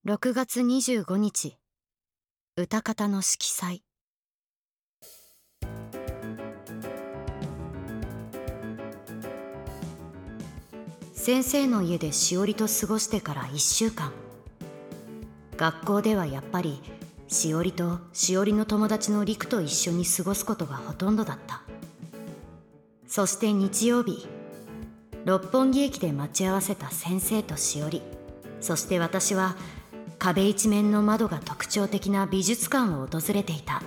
6月25日、歌方の色彩。先生の家でしおりと過ごしてから1週間。学校ではやっぱりしおりとしおりの友達のりくと一緒に過ごすことがほとんどだった。そして日曜日、六本木駅で待ち合わせた先生としおり、そして私は壁一面の窓が特徴的な美術館を訪れていた。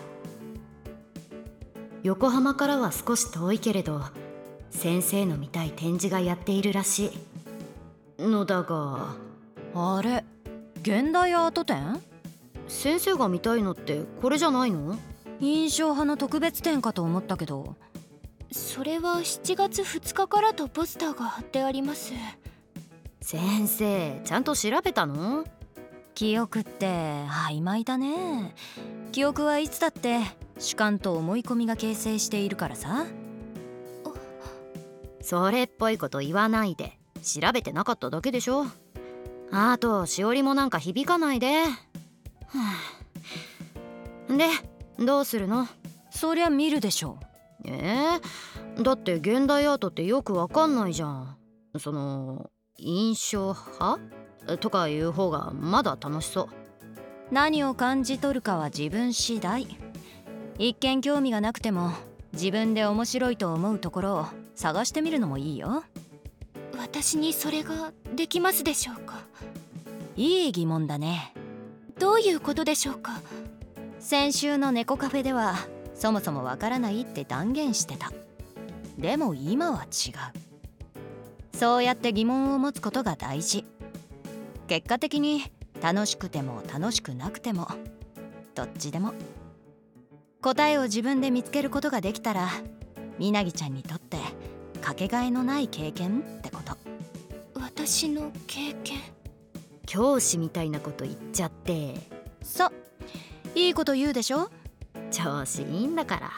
横浜からは少し遠いけれど、先生の見たい展示がやっているらしいのだが。 あれ、現代アート展？ 先生が見たいのってこれじゃないの？ 印象派の特別展かと思ったけど。 それは7月2日からとポスターが貼ってあります。 先生、ちゃんと調べたの？ 記憶って曖昧だね。記憶はいつだって主観と思い込みが形成しているからさ。 それっぽいこと言わないで。調べてなかっただけでしょ。あとしおりもなんか響かないで。で、どうするの？ そりゃ見るでしょ。 だって現代アートってよくわかんないじゃん。印象派とかいう方がまだ楽しそう。 何を感じ取るかは自分次第。一見興味がなくても自分で面白いと思うところを探してみるのもいいよ。 私にそれができますでしょうか？ いい疑問だね。 どういうことでしょうか？ 先週の猫カフェではそもそもわからないって断言してた。でも今は違う。そうやって疑問を持つことが大事。結果的に楽しくても楽しくなくてもどっちでも答えを自分で見つけることができたら、みなぎちゃんにとってかけがえのない経験ってこと。 私の経験？ 教師みたいなこと言っちゃって。 そう、いいこと言うでしょ。 調子いいんだから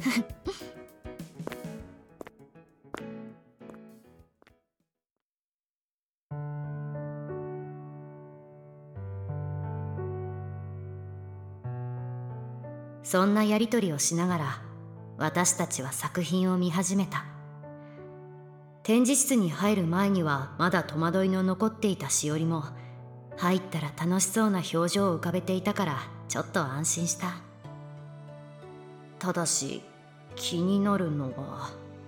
そんなやりとりをしながら私たちは作品を見始めた。展示室に入る前にはまだ戸惑いの残っていたしおりも、入ったら楽しそうな表情を浮かべていたからちょっと安心した。ただし気になるのは。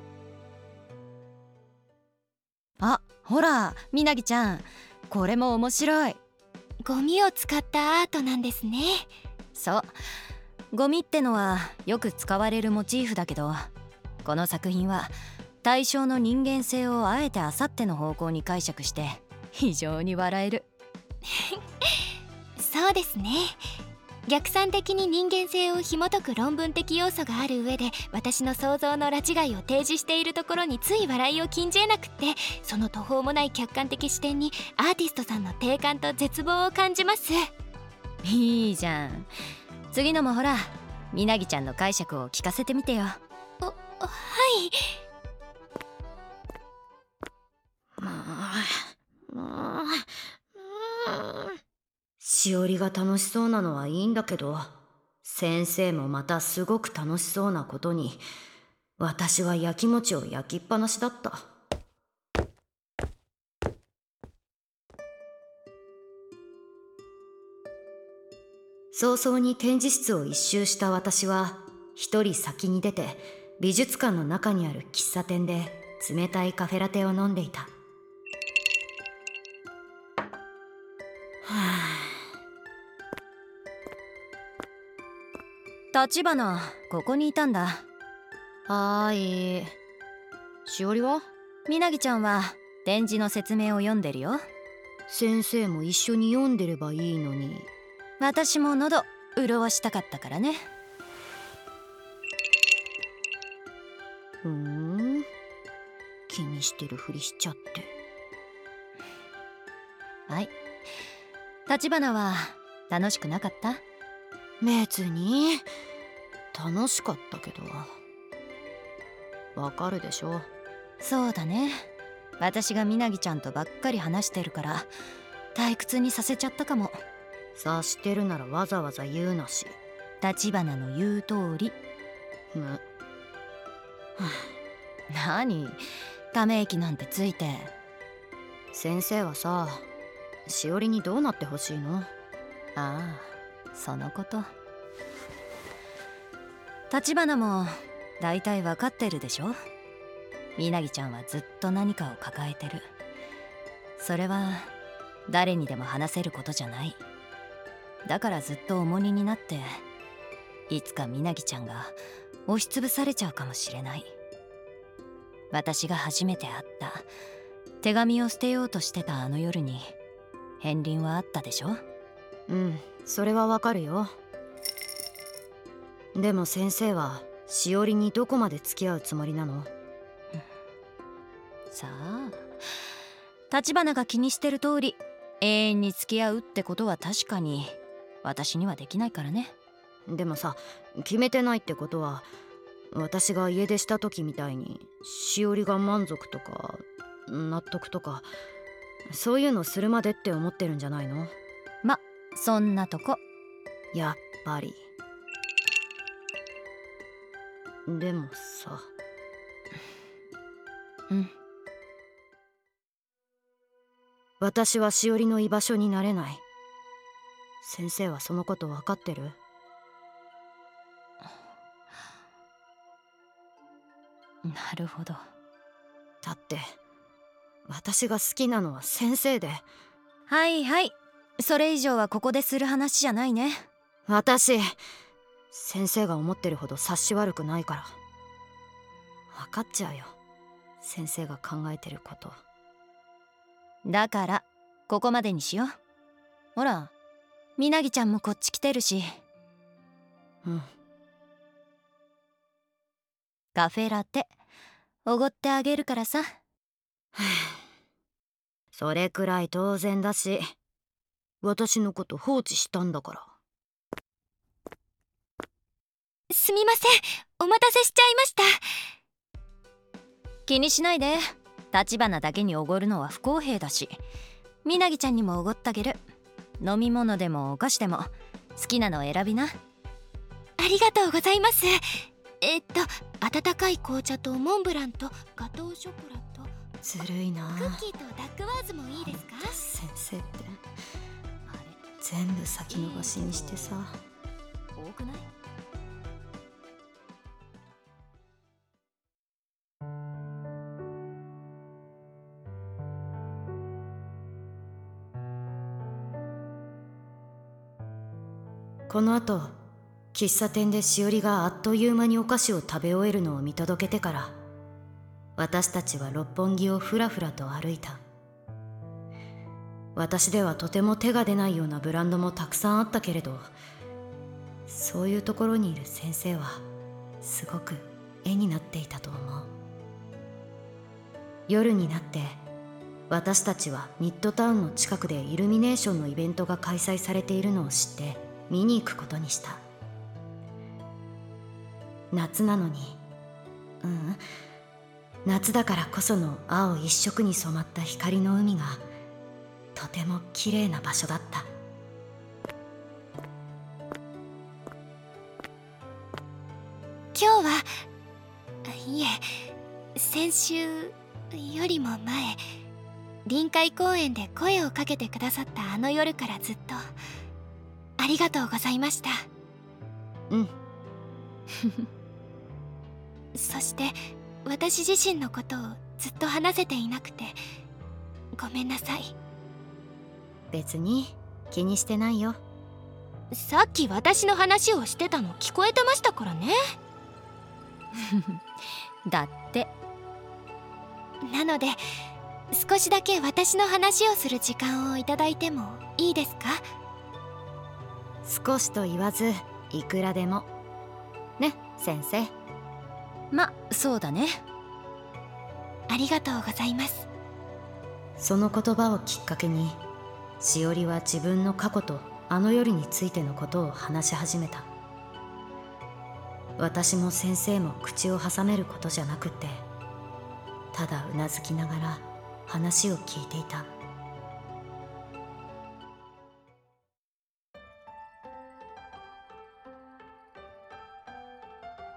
あ、ほらみなぎちゃん、これも面白い。 ゴミを使ったアートなんですね。 そう、ゴミってのはよく使われるモチーフだけど、この作品は対象の人間性をあえてあさっての方向に解釈して非常に笑えるそうですね。逆算的に人間性を紐解く論文的要素がある上で、私の想像の拉致貝を提示しているところについ笑いを禁じ得なくって、その途方もない客観的視点にアーティストさんの定感と絶望を感じます。 いいじゃん。次のもほら、みなぎちゃんの解釈を聞かせてみてよ。 はい。 しおりが楽しそうなのはいいんだけど、先生もまたすごく楽しそうなことに、私は焼きもちを焼きっぱなしだった。早々に展示室を一周した私は、一人先に出て美術館の中にある喫茶店で冷たいカフェラテを飲んでいた。 立花、ここにいたんだ。 はーい。しおりは？ みなぎちゃんは展示の説明を読んでるよ。 先生も一緒に読んでればいいのに。 私も喉潤したかったからね。 気にしてるふりしちゃって。 はい。立花は楽しくなかった？ 別に楽しかったけど。わかるでしょ。 そうだね。私がみなぎちゃんとばっかり話してるから退屈にさせちゃったかも。 察してるならわざわざ言うなし。 橘の言う通り。 む何ため息なんてついて。 先生はさ、しおりにどうなってほしいの？ ああ、そのこと。橘も大体分かってるでしょ。みなぎちゃんはずっと何かを抱えてる。それは誰にでも話せることじゃない。だからずっと重荷になって、いつかみなぎちゃんが押しつぶされちゃうかもしれない。私が初めて会った手紙を捨てようとしてたあの夜に片鱗はあったでしょ。 うん、それはわかるよ。でも先生はしおりにどこまで付き合うつもりなの？ さあ、橘が気にしてる通り永遠に付き合うってことは確かに私にはできないからね。 でもさ、決めてないってことは、私が家出した時みたいにしおりが満足とか納得とかそういうのするまでって思ってるんじゃないの？ ま、そんなとこ。 やっぱり。でもさ。 うん。 私はしおりの居場所になれない。先生はそのこと分かってる？ なるほど。 だって私が好きなのは先生で。 はいはい、それ以上はここでする話じゃないね。 私先生が思ってるほど察し悪くないから。分かっちゃうよ、先生が考えてること。 だからここまでにしよう。ほら、みなぎちゃんもこっち来てるし。 うん。 カフェラテおごってあげるからさ。 それくらい当然だし、私のこと放置したんだから。 すみません、お待たせしちゃいました。 気にしないで。橘だけにおごるのは不公平だし、みなぎちゃんにもおごってあげる。飲み物でもお菓子でも好きなのを選びな。 ありがとうございます。温かい紅茶とモンブランとガトーショコラとずるいな。 クッキーとダックワーズもいいですか？ 先生って全部先延ばしにしてさ。 多くない？ この後、喫茶店でしおりがあっという間にお菓子を食べ終えるのを見届けてから、私たちは六本木をふらふらと歩いた。私ではとても手が出ないようなブランドもたくさんあったけれど、そういうところにいる先生はすごく絵になっていたと思う。夜になって私たちはミッドタウンの近くでイルミネーションのイベントが開催されているのを知って見に行くことにした。夏なのに、夏だからこその青一色に染まった光の海がとても綺麗な場所だった。 今日はいえ、先週よりも前、臨海公園で声をかけてくださったあの夜からずっとありがとうございました。 うん。 そして私自身のことをずっと話せていなくてごめんなさい。 別に気にしてないよ。 さっき私の話をしてたの聞こえてましたからね。 だって。 なので少しだけ私の話をする時間をいただいてもいいですか？ 少しと言わずいくらでもね、先生。 ま、そうだね。 ありがとうございます。 その言葉をきっかけに、しおりは自分の過去とあの夜についてのことを話し始めた。私も先生も口を挟めることじゃなくって、ただうなずきながら話を聞いていた。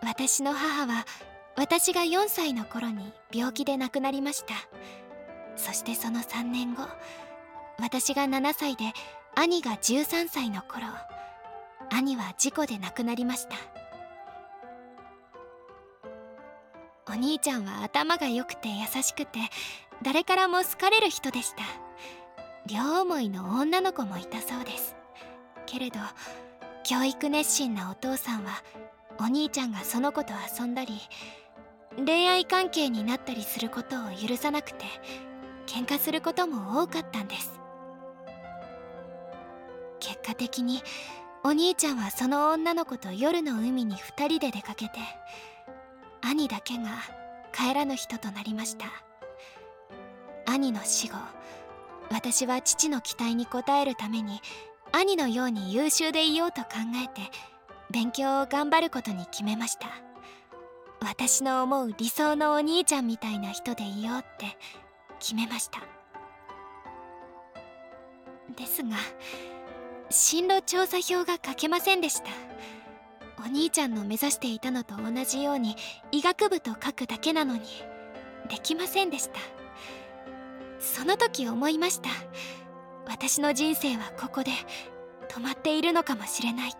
私の母は私が4歳の頃に病気で亡くなりました。そしてその3年後、私が7歳で兄が13歳の頃、兄は事故で亡くなりました。お兄ちゃんは頭が良くて優しくて、誰からも好かれる人でした。両思いの女の子もいたそうです。けれど教育熱心なお父さんは、お兄ちゃんがその子と遊んだり恋愛関係になったりすることを許さなくて、喧嘩することも多かったんです。結果的にお兄ちゃんはその女の子と夜の海に2人で出かけて、兄だけが帰らぬ人となりました。兄の死後、私は父の期待に応えるために兄のように優秀でいようと考えて、勉強を頑張ることに決めました。私の思う理想のお兄ちゃんみたいな人でいようって決めました。ですが進路調査票が書けませんでした。お兄ちゃんの目指していたのと同じように医学部と書くだけなのにできませんでした。その時思いました。私の人生はここで止まっているのかもしれないって。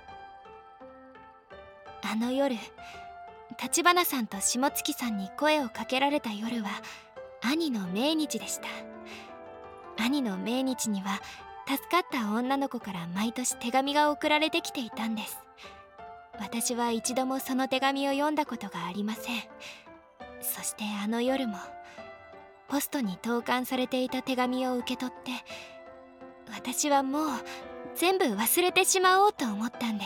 あの夜、橘さんと下月さんに声をかけられた夜は兄の命日でした。兄の命日には助かった女の子から毎年手紙が送られてきていたんです。私は一度もその手紙を読んだことがありません。そしてあの夜もポストに投函されていた手紙を受け取って、私はもう全部忘れてしまおうと思ったんです。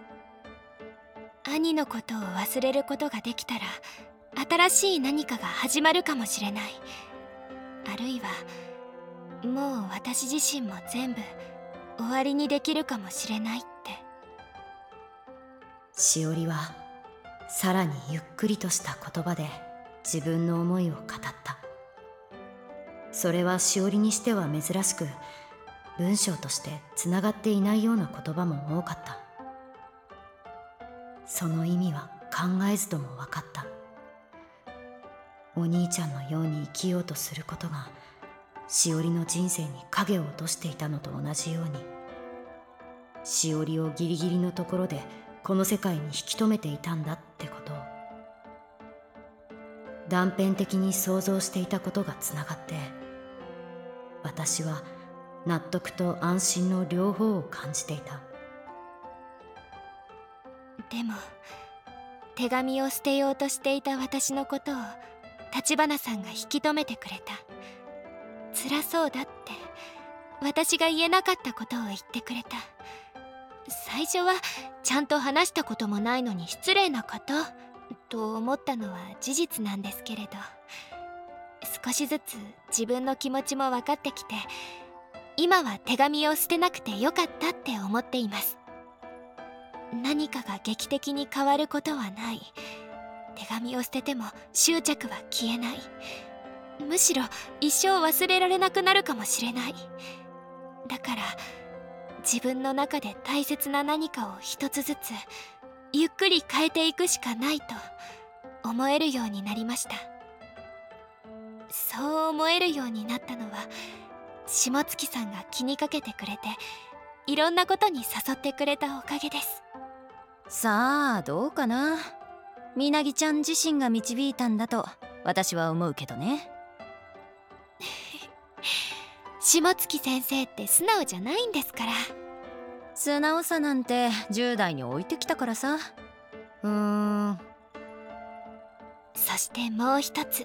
兄のことを忘れることができたら新しい何かが始まるかもしれない。あるいはもう私自身も全部終わりにできるかもしれないって。 しおりはさらにゆっくりとした言葉で自分の思いを語った。それはしおりにしては珍しく、文章としてつながっていないような言葉も多かった。その意味は考えずとも分かった。お兄ちゃんのように生きようとすることがしおりの人生に影を落としていたのと同じように、しおりをギリギリのところでこの世界に引き止めていたんだってことを。断片的に想像していたことがつながって、私は納得と安心の両方を感じていた。 でも手紙を捨てようとしていた私のことを橘さんが引き止めてくれた。辛そうだって私が言えなかったことを言ってくれた。最初はちゃんと話したこともないのに失礼なことと思ったのは事実なんですけれど、少しずつ自分の気持ちも分かってきて、今は手紙を捨てなくてよかったって思っています。何かが劇的に変わることはない。手紙を捨てても執着は消えない。むしろ一生忘れられなくなるかもしれない。だから自分の中で大切な何かを一つずつゆっくり変えていくしかないと思えるようになりました。そう思えるようになったのは下月さんが気にかけてくれて、いろんなことに誘ってくれたおかげです。 さあどうかな。みなぎちゃん自身が導いたんだと私は思うけどね。 下月先生って素直じゃないんですから。 素直さなんて10代に置いてきたからさ。 そしてもう一つ、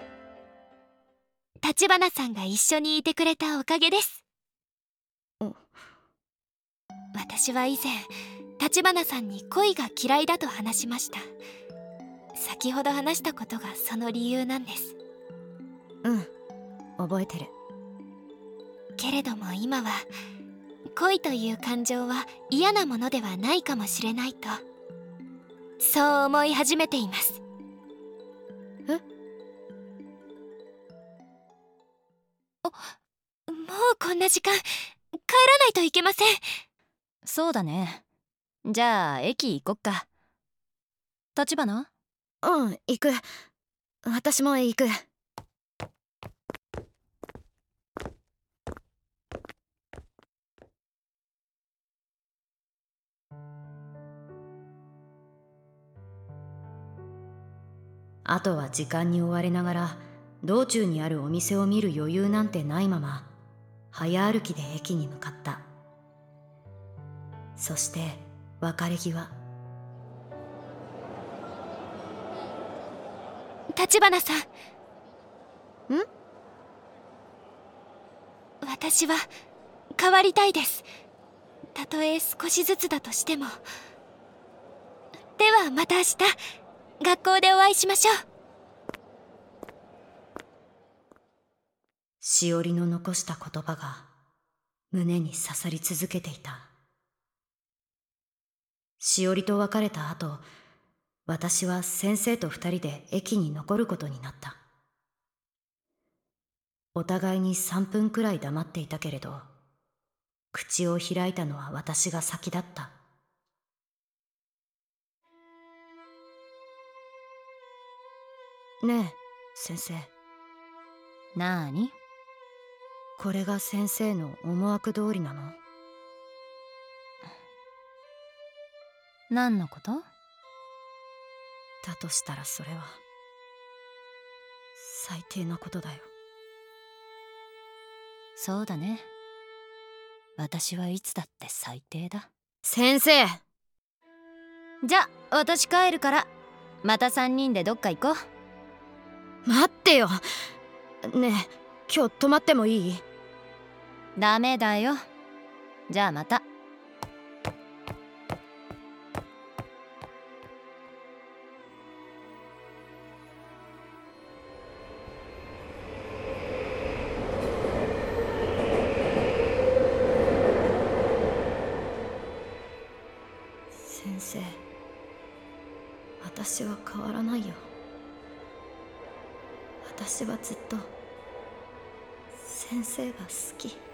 橘さんが一緒にいてくれたおかげです。私は以前橘さんに恋が嫌いだと話しました。先ほど話したことがその理由なんです。 覚えてる。 けれども今は恋という感情は嫌なものではないかもしれないと、そう思い始めています。もうこんな時間、帰らないといけません。 そうだね。じゃあ駅行こっか。 立花？ うん、行く。私も行く。あとは時間に追われながら道中にあるお店を見る余裕なんてないまま早歩きで駅に向かった。そして別れ際、 立花さん。私は変わりたいです。たとえ少しずつだとしても。ではまた明日学校でお会いしましょう。 しおりの残した言葉が胸に刺さり続けていた。しおりと別れた後、私は先生と二人で駅に残ることになった。お互いに3分くらい黙っていたけれど、口を開いたのは私が先だった。ねえ、先生。 なーに？ これが先生の思惑通りなの？ 何のこと？ だとしたらそれは最低なことだよ。 そうだね。私はいつだって最低だ。 先生！ じゃ、私帰るから、また3人でどっか行こう。 待ってよ。ねえ、今日泊まってもいい？ ダメだよ。じゃあまた。 先生、私は変わらないよ。私はずっと先生が好き。